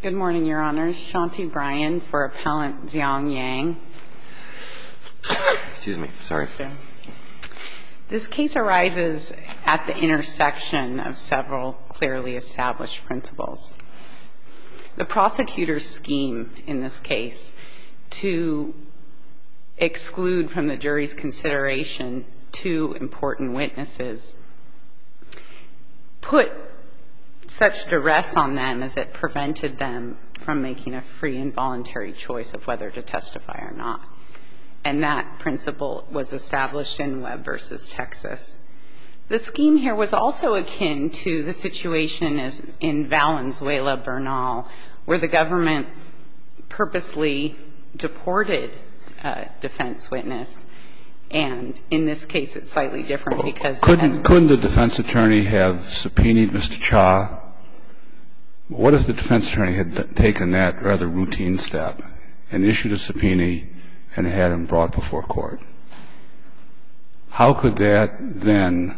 Good morning, Your Honors. Shanti Bryan for Appellant Xiang Yang. Excuse me. Sorry. This case arises at the intersection of several clearly established principles. The prosecutor's scheme in this case to exclude from the jury's consideration two important witnesses put such duress on them as it prevented them from making a free and voluntary choice of whether to testify or not. And that principle was established in Webb v. Texas. The scheme here was also akin to the situation in Valenzuela Bernal, where the government purposely deported a defense witness. And in this case, it's slightly different because couldn't the defense attorney have subpoenaed Mr. Cha? What if the defense attorney had taken that rather routine step and issued a subpoena and had him brought before court? How could that then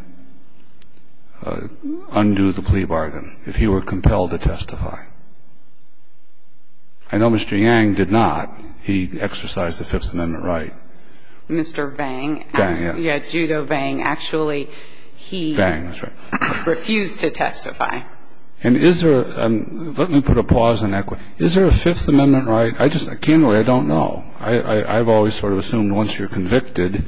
undo the plea bargain if he were compelled to testify? I know Mr. Yang did not. He exercised the Fifth Amendment right. Mr. Vang. Vang, yeah. Judo Vang. Actually, he Vang, that's right. refused to testify. And is there let me put a pause on that. Is there a Fifth Amendment right? I don't know. I've always sort of assumed once you're convicted,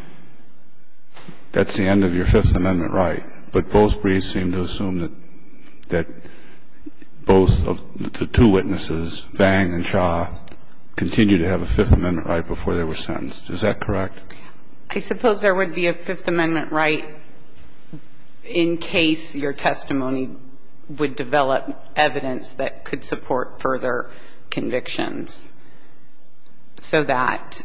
that's the end of your Fifth Amendment right. But both briefs seem to assume that both of the two witnesses, Vang and Cha, continue to have a Fifth Amendment right before they were sentenced. Is that correct? I suppose there would be a Fifth Amendment right in case your testimony would develop evidence that could support further convictions. So that,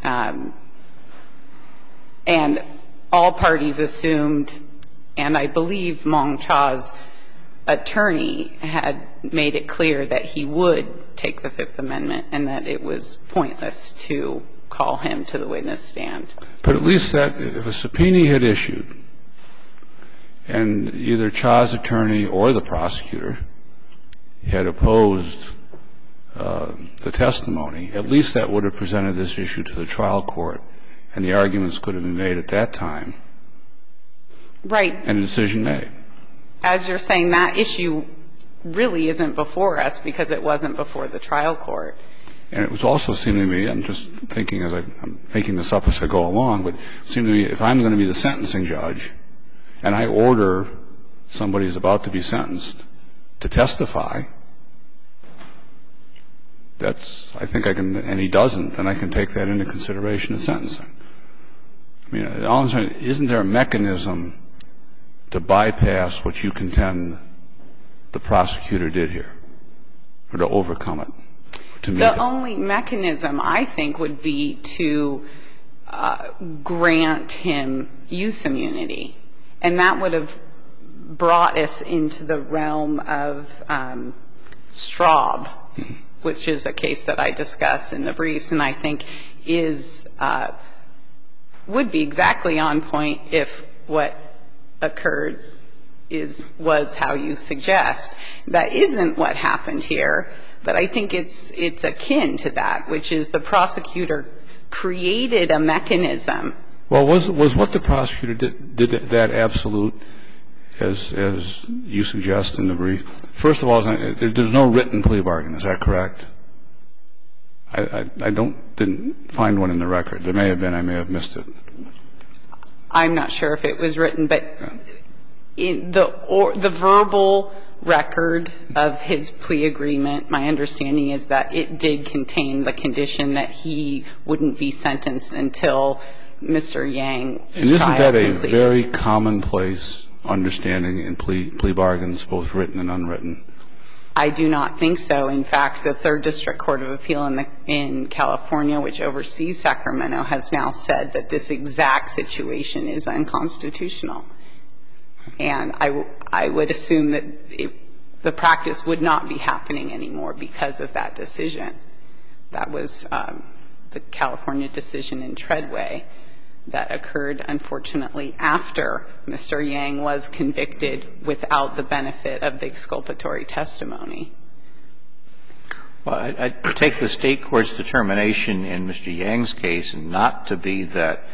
and all parties assumed, and I believe Mong Cha's attorney had made it clear that he would take the Fifth Amendment and that it was pointless to call him to the witness stand. But at least that, if a subpoena had issued and either Cha's attorney or the prosecutor had opposed the testimony, at least that would have presented this issue to the trial court, and the arguments could have been made at that time. Right. And a decision made. As you're saying, that issue really isn't before us because it wasn't before the trial court. And it was also seeming to me, I'm just thinking as I'm making this up as I go along, but it seemed to me if I'm going to be the sentencing judge and I order somebody who's about to be sentenced to testify, that's, I think I can, and he doesn't, then I can take that into consideration in sentencing. I mean, all I'm saying, isn't there a mechanism to bypass what you contend the prosecutor did here, or to overcome it? The only mechanism, I think, would be to grant him use immunity. And that would have brought us into the realm of Straub, which is a case that I discuss in the briefs, and I think is would be exactly on point if what occurred was how you suggest. That isn't what happened here, but I think it's akin to that, which is the prosecutor created a mechanism. Well, was what the prosecutor did that absolute, as you suggest in the brief? First of all, there's no written plea bargain. Is that correct? I didn't find one in the record. There may have been. I may have missed it. I'm not sure if it was written, but in the verbal record of his plea agreement, my understanding is that it did contain the condition that he wouldn't be sentenced until Mr. Yang's trial completed. And isn't that a very commonplace understanding in plea bargains, both written and unwritten? I do not think so. In fact, the Third District Court of Appeal in California, which oversees Sacramento, has now said that this exact situation is unconstitutional. And I would assume that the practice would not be happening anymore because of that decision. That was the California decision in Treadway that occurred, unfortunately, after Mr. Yang was convicted without the benefit of the exculpatory testimony. Well, I take the State court's determination in Mr. Yang's case not to be that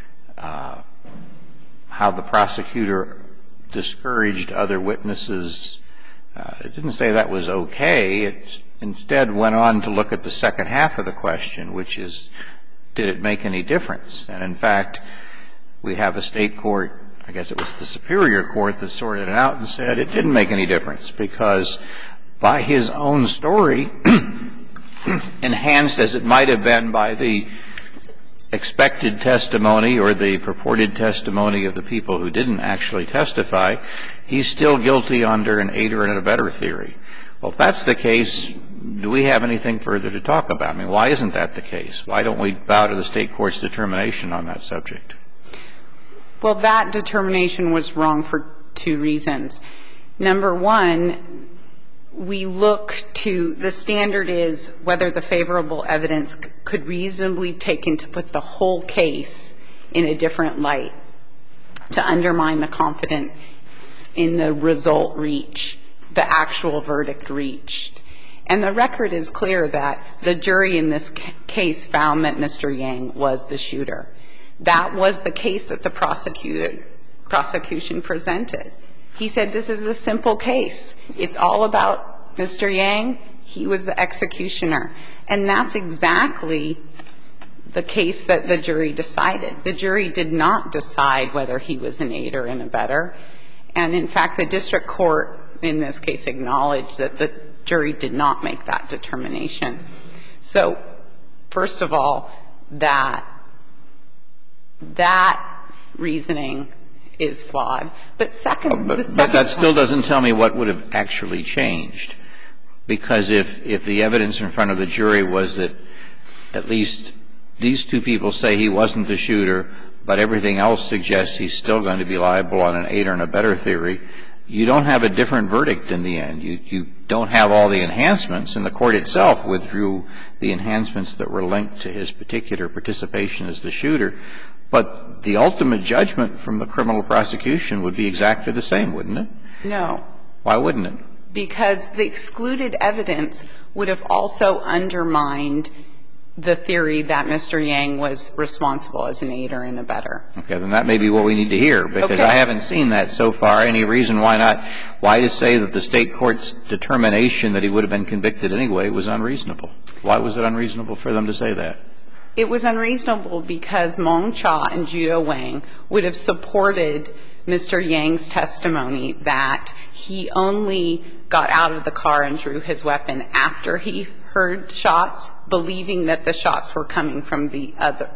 how the prosecutor discouraged other witnesses. It didn't say that was okay. It instead went on to look at the second half of the question, which is, did it make any difference? And, in fact, we have a State court, I guess it was the Superior Court, that sorted it out and said it didn't make any difference because by his own story, enhanced as it might have been by the expected testimony or the purported testimony of the people who didn't actually testify, he's still guilty under an aider and abettor theory. Well, if that's the case, do we have anything further to talk about? I mean, why isn't that the case? Why don't we bow to the State court's determination on that subject? Well, that determination was wrong for two reasons. Number one, we look to the standard is whether the favorable evidence could reasonably be taken to put the whole case in a different light, to undermine the confidence in the result reached, the actual verdict reached. And the record is clear that the jury in this case found that Mr. Yang was the shooter. That was the case that the prosecution presented. He said this is a simple case. It's all about Mr. Yang. He was the executioner. And that's exactly the case that the jury decided. The jury did not decide whether he was an aider and abettor. And, in fact, the district court in this case acknowledged that the jury did not make that determination. So, first of all, that reasoning is flawed. But second, the second point. But that still doesn't tell me what would have actually changed. Because if the evidence in front of the jury was that at least these two people say he wasn't the shooter, but everything else suggests he's still going to be liable on an aider and abettor theory, you don't have a different verdict in the end. You don't have all the enhancements, and the court itself withdrew the enhancements that were linked to his particular participation as the shooter. But the ultimate judgment from the criminal prosecution would be exactly the same, wouldn't it? No. Why wouldn't it? Because the excluded evidence would have also undermined the theory that Mr. Yang was responsible as an aider and abettor. Okay. Then that may be what we need to hear, because I haven't seen that so far. Any reason why not? Why to say that the State court's determination that he would have been convicted anyway was unreasonable? Why was it unreasonable for them to say that? It was unreasonable because Mong Cha and Judo Wang would have supported Mr. Yang's testimony that he only got out of the car and drew his weapon after he heard shots, believing that the shots were coming from the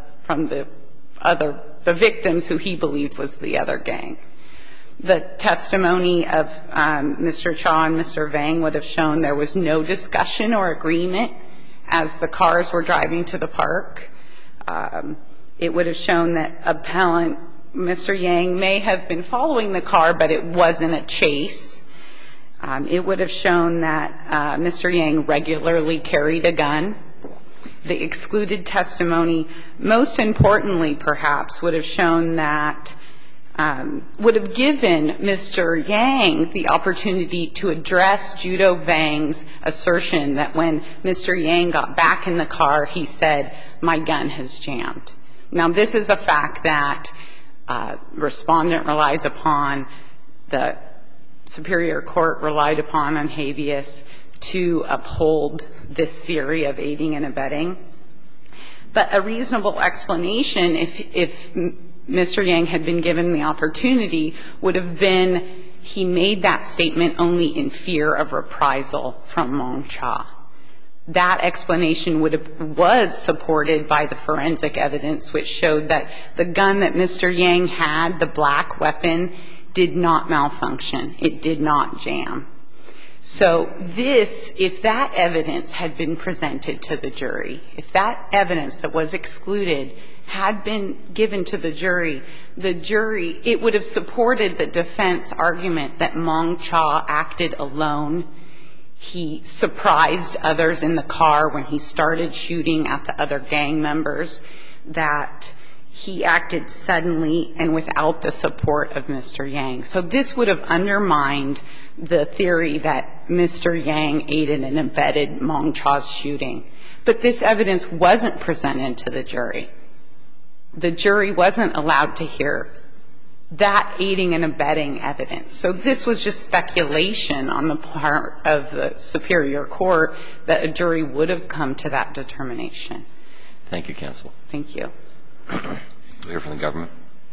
victims who he believed was the other gang. The testimony of Mr. Cha and Mr. Wang would have shown there was no discussion or agreement as the cars were driving to the park. It would have shown that appellant Mr. Yang may have been following the car, but it wasn't a chase. It would have shown that Mr. Yang regularly carried a gun. The excluded testimony, most importantly perhaps, would have shown that would have given Mr. Yang the opportunity to address Judo Wang's assertion that when Mr. Yang got back in the car, he said, "My gun has jammed." Now, this is a fact that Respondent relies upon, the Superior Court relied upon on habeas to uphold this theory of aiding and abetting. But a reasonable explanation, if Mr. Yang had been given the opportunity, would have been he made that statement only in fear of reprisal from Mong Cha. That explanation was supported by the forensic evidence, which showed that the gun that Mr. Yang had, the black weapon, did not malfunction. It did not jam. So this, if that evidence had been presented to the jury, if that evidence that was excluded had been given to the jury, it would have supported the defense argument that Mong Cha acted alone. He surprised others in the car when he started shooting at the other gang members, that he acted suddenly and without the support of Mr. Yang. So this would have undermined the theory that Mr. Yang aided and abetted Mong Cha's shooting. But this evidence wasn't presented to the jury. The jury wasn't allowed to hear that aiding and abetting evidence. So this was just speculation on the part of the superior court that a jury would have come to that determination. Thank you, counsel. Thank you. We'll hear from the government.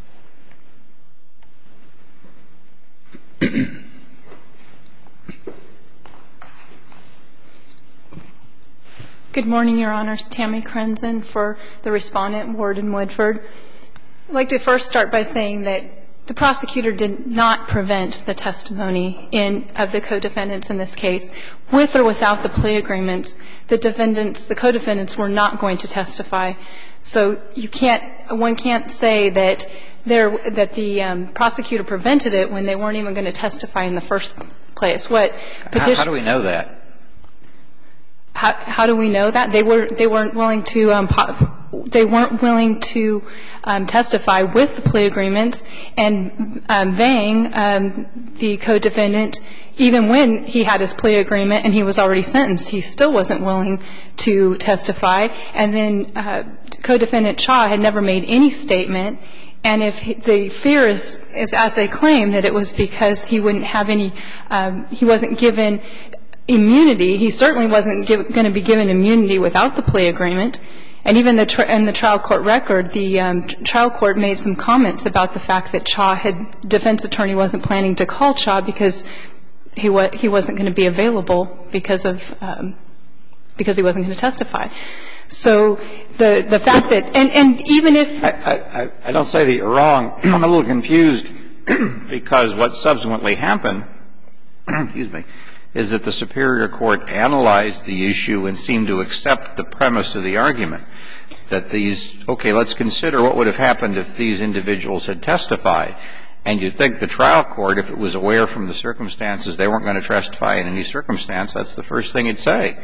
Good morning, Your Honors. Tammy Crenson for the Respondent, Warden Woodford. I'd like to first start by saying that the prosecutor did not prevent the testimony of the co-defendants in this case. With or without the plea agreement, the co-defendants were not going to testify. So one can't say that the prosecutor prevented it when they weren't even going to testify in the first place. How do we know that? How do we know that? They weren't willing to testify with the plea agreements, and Vang, the co-defendant, even when he had his plea agreement and he was already sentenced, he still wasn't willing to testify. And then co-defendant Cha had never made any statement. And if the fear is as they claim, that it was because he wouldn't have any he wasn't given immunity, he certainly wasn't going to be given immunity without the plea agreement. And even in the trial court record, the trial court made some comments about the fact that defense attorney wasn't planning to call Cha because he wasn't going to be available because he wasn't going to testify. So the fact that and even if I don't say that you're wrong. I'm a little confused because what subsequently happened, excuse me, is that the superior court analyzed the issue and seemed to accept the premise of the argument that let's consider what would have happened if these individuals had testified. And you'd think the trial court, if it was aware from the circumstances they weren't going to testify in any circumstance, that's the first thing it'd say.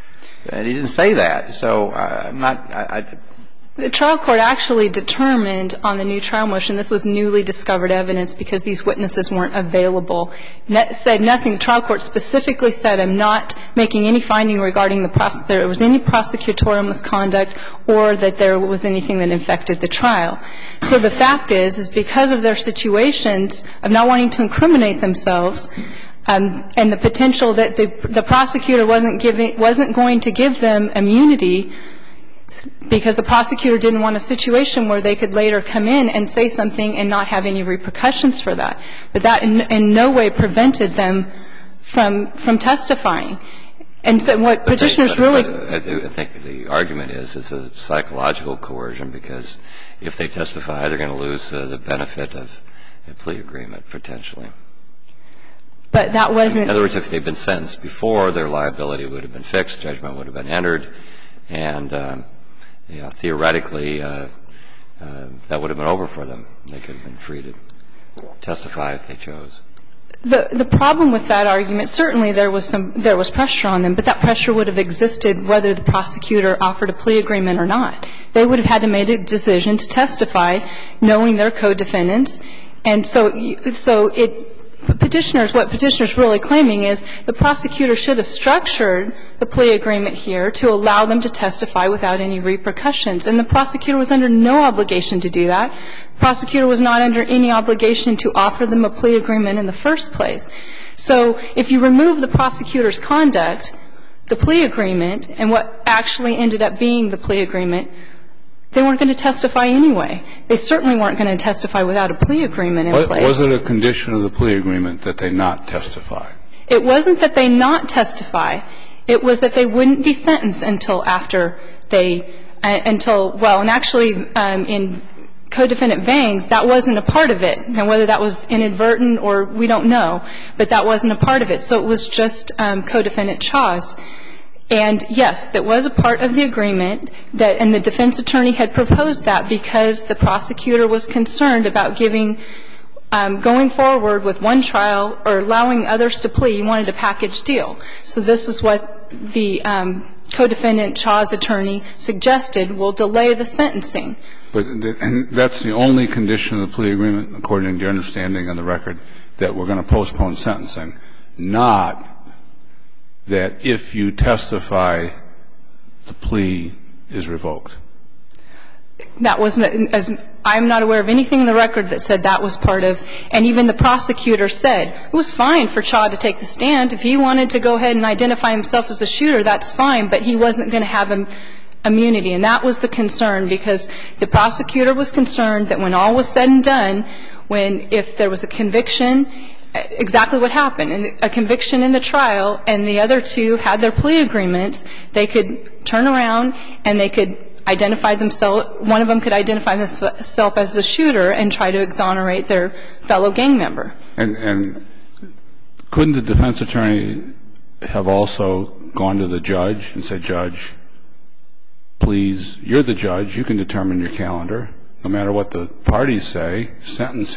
And he didn't say that. So I'm not the trial court actually determined on the new trial motion this was newly discovered evidence because these witnesses weren't available. Said nothing. The trial court specifically said, I'm not making any finding regarding there was any prosecutorial misconduct or that there was anything that infected the trial. So the fact is because of their situations of not wanting to incriminate themselves and the potential that the prosecutor wasn't going to give them immunity because the prosecutor didn't want a situation where they could later come in and say something and not have any repercussions for that. But that in no way prevented them from testifying. And so what Petitioners really I think the argument is it's a psychological coercion because if they testify, they're going to lose the benefit of a plea agreement potentially. But that wasn't. In other words, if they'd been sentenced before, their liability would have been fixed, judgment would have been entered, and theoretically that would have been over for them. They could have been free to testify if they chose. The problem with that argument, certainly there was pressure on them, but that pressure would have existed whether the prosecutor offered a plea agreement or not. They would have had to make a decision to testify knowing their co-defendants. And so what Petitioner's really claiming is the prosecutor should have structured the plea agreement here to allow them to testify without any repercussions. And the prosecutor was under no obligation to do that. The prosecutor was not under any obligation to offer them a plea agreement in the first place. So if you remove the prosecutor's conduct, the plea agreement, and what actually ended up being the plea agreement, they weren't going to testify anyway. They certainly weren't going to testify without a plea agreement in place. Was it a condition of the plea agreement that they not testify? It wasn't that they not testify. It was that they wouldn't be sentenced until after they – until – well, and actually in co-defendant Vang's, that wasn't a part of it. Now, whether that was inadvertent or we don't know, but that wasn't a part of it. So it was just co-defendant Cha's. And, yes, that was a part of the agreement, and the defense attorney had proposed that because the prosecutor was concerned about giving going forward with one trial or allowing others to plea. He wanted a package deal. So this is what the co-defendant Cha's attorney suggested will delay the sentencing. But that's the only condition of the plea agreement, according to your understanding on the record, that we're going to postpone sentencing, not that if you testify, the plea is revoked. That wasn't – I'm not aware of anything in the record that said that was part of – and even the prosecutor said it was fine for Cha to take the stand. If he wanted to go ahead and identify himself as the shooter, that's fine, but he wasn't going to have immunity. And that was the concern, because the prosecutor was concerned that when all was said and done, if there was a conviction, exactly what happened, a conviction in the trial, and the other two had their plea agreements, they could turn around and they could identify themselves. One of them could identify himself as the shooter and try to exonerate their fellow gang member. And couldn't the defense attorney have also gone to the judge and said, Judge, please, you're the judge, you can determine your calendar. No matter what the parties say, sentence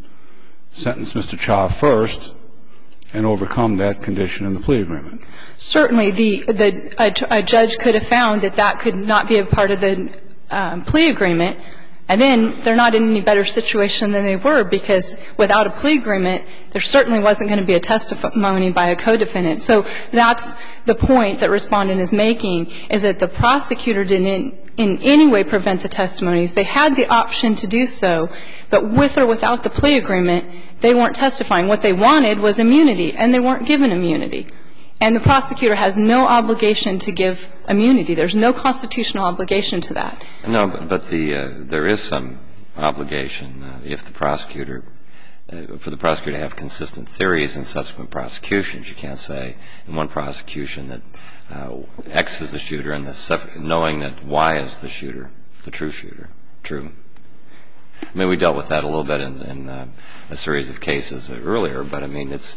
Mr. Cha first and overcome that condition in the plea agreement. Certainly, a judge could have found that that could not be a part of the plea agreement, and then they're not in any better situation than they were, because without a plea agreement, there certainly wasn't going to be a testimony by a co-defendant. So that's the point that Respondent is making, is that the prosecutor didn't in any way prevent the testimonies. They had the option to do so, but with or without the plea agreement, they weren't testifying. What they wanted was immunity, and they weren't given immunity. And the prosecutor has no obligation to give immunity. There's no constitutional obligation to that. No, but there is some obligation if the prosecutor, for the prosecutor to have consistent theories in subsequent prosecutions. You can't say in one prosecution that X is the shooter and knowing that Y is the shooter, the true shooter. True. I mean, we dealt with that a little bit in a series of cases earlier, but I mean, there's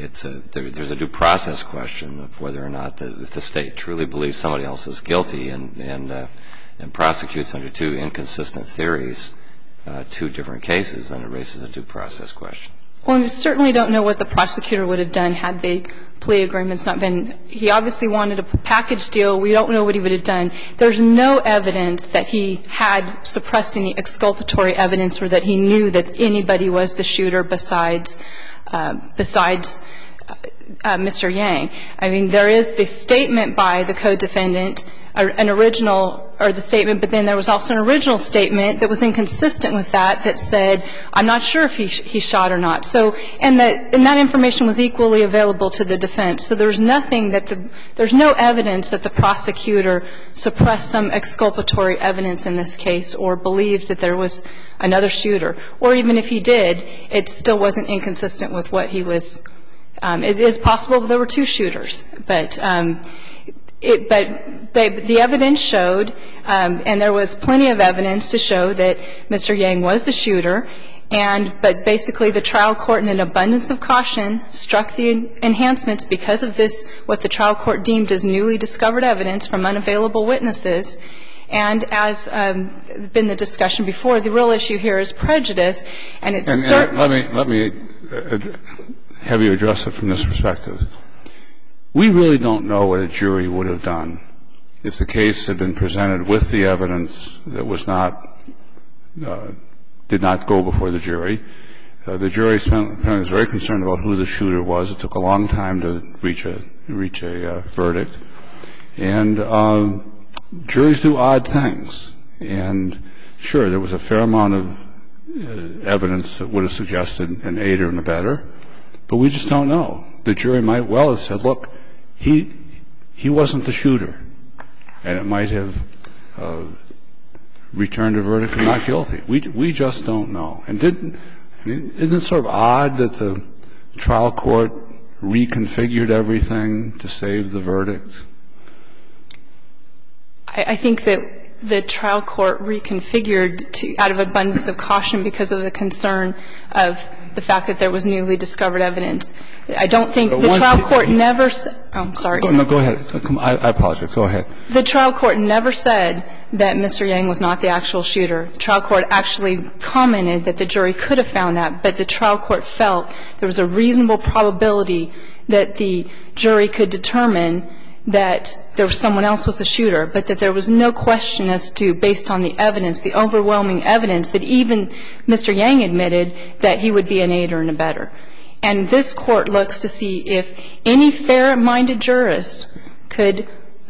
a due process question of whether or not if the State truly believes somebody else is guilty and prosecutes under two inconsistent theories, two different cases, then it raises a due process question. Well, we certainly don't know what the prosecutor would have done had the plea agreements not been – he obviously wanted a package deal. We don't know what he would have done. There's no evidence that he had suppressed any exculpatory evidence or that he knew that anybody was the shooter besides Mr. Yang. I mean, there is the statement by the co-defendant, an original – or the statement, but then there was also an original statement that was inconsistent with that said, I'm not sure if he shot or not. So – and that information was equally available to the defense. So there's nothing that there's no evidence that the prosecutor suppressed some exculpatory evidence in this case or believed that there was another shooter. Or even if he did, it still wasn't inconsistent with what he was – it is possible there were two shooters, but the evidence showed, and there was plenty of evidence to show that Mr. Yang was the shooter, but basically the trial court in an abundance of caution struck the enhancements because of this, what the trial court deemed as newly discovered evidence from unavailable witnesses. And as been the discussion before, the real issue here is prejudice, and it's certainly – Let me have you address it from this perspective. We really don't know what a jury would have done if the case had been presented with the evidence that was not did not go before the jury. The jury was very concerned about who the shooter was. It took a long time to reach a verdict. And juries do odd things. And sure, there was a fair amount of evidence that would have suggested an aider and abetter, but we just don't know. The jury might well have said, look, he wasn't the shooter, and it might have returned a verdict of not guilty. We just don't know. And isn't it sort of odd that the trial court reconfigured everything to save the verdict? I think that the trial court reconfigured out of abundance of caution because of the concern of the fact that there was newly discovered evidence. I don't think the trial court never – I'm sorry. No, go ahead. I apologize. Go ahead. The trial court never said that Mr. Yang was not the actual shooter. The trial court actually commented that the jury could have found that, but the trial court felt there was a reasonable probability that the jury could determine that there was someone else was the shooter, but that there was no question as to, based on the evidence, the overwhelming evidence, that even Mr. Yang admitted that he would be an aider and abetter. And this Court looks to see if any fair-minded jurist could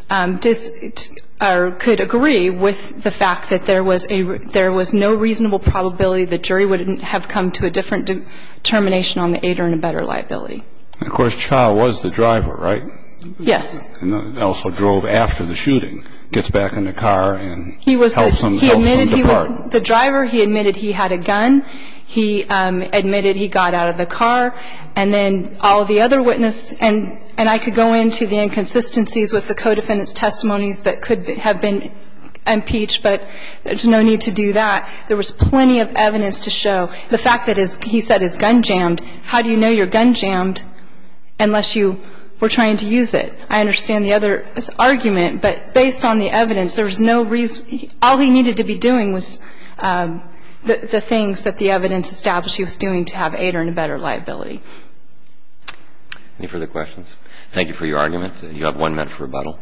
agree with the fact that there was no reasonable probability the jury would have come to a different determination on the aider and abetter liability. And of course, Cha was the driver, right? Yes. And also drove after the shooting, gets back in the car and helps him depart. He admitted he was the driver. He admitted he had a gun. He admitted he got out of the car. And then all of the other witnesses, and I could go into the inconsistencies with the co-defendant's testimonies that could have been impeached, but there's no need to do that. There was plenty of evidence to show. The fact that he said his gun jammed, how do you know your gun jammed unless you were trying to use it? I understand the other argument, but based on the evidence, there was no reason. All he needed to be doing was the things that the evidence established he was doing to have aider and abetter liability. Any further questions? Thank you for your argument. You have 1 minute for rebuttal.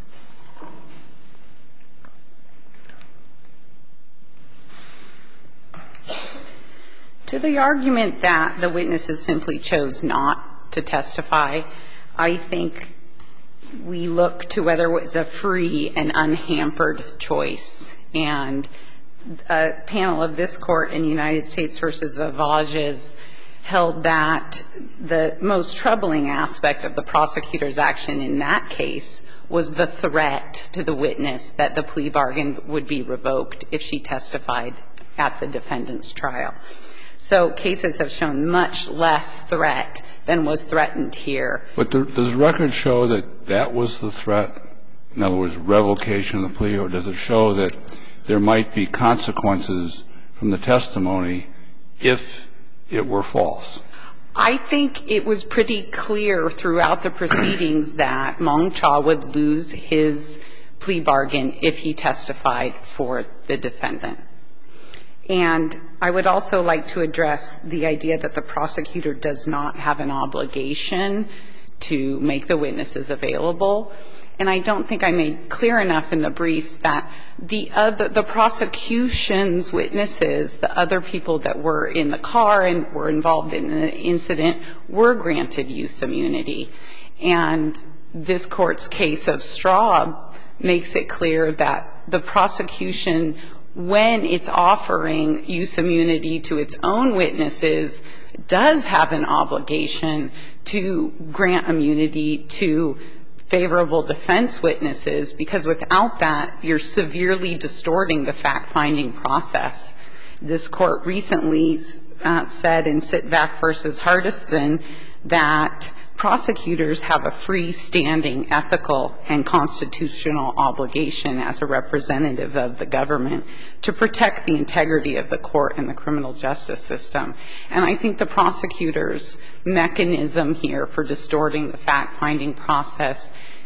To the argument that the witnesses simply chose not to testify, I think we look to whether it was a free and unhampered choice. And a panel of this Court in United States v. Vavages held that the most troubling aspect of the prosecutor's action in that case was the threat to the witness that the plea bargain would be revoked if she testified at the defendant's trial. So cases have shown much less threat than was threatened here. But does the record show that that was the threat? In other words, revocation of the plea, or does it show that there might be consequences from the testimony if it were false? I think it was pretty clear throughout the proceedings that Mong Cha would lose his plea bargain if he testified for the defendant. And I would also like to address the idea that the prosecutor does not have an obligation to make the witnesses available. And I don't think I made clear enough in the briefs that the prosecution's witnesses, the other people that were in the car and were involved in the incident, were granted use immunity. And this Court's case of Straub makes it clear that the prosecution, when it's offering use immunity to its own witnesses, does have an obligation to grant immunity to favorable defense witnesses, because without that, you're severely distorting the fact-finding process. This Court recently said in Sitvac v. Hardiston that prosecutors have a freestanding ethical and constitutional obligation as a representative of the government to protect the integrity of the court and the criminal justice system. And I think the prosecutor's mechanism here for distorting the fact-finding process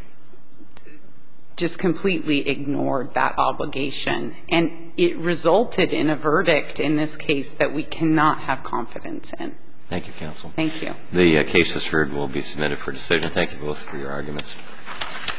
just completely ignored that obligation. And it resulted in a verdict in this case that we cannot have confidence in. Thank you, counsel. Thank you. The case as heard will be submitted for decision. Thank you both for your arguments.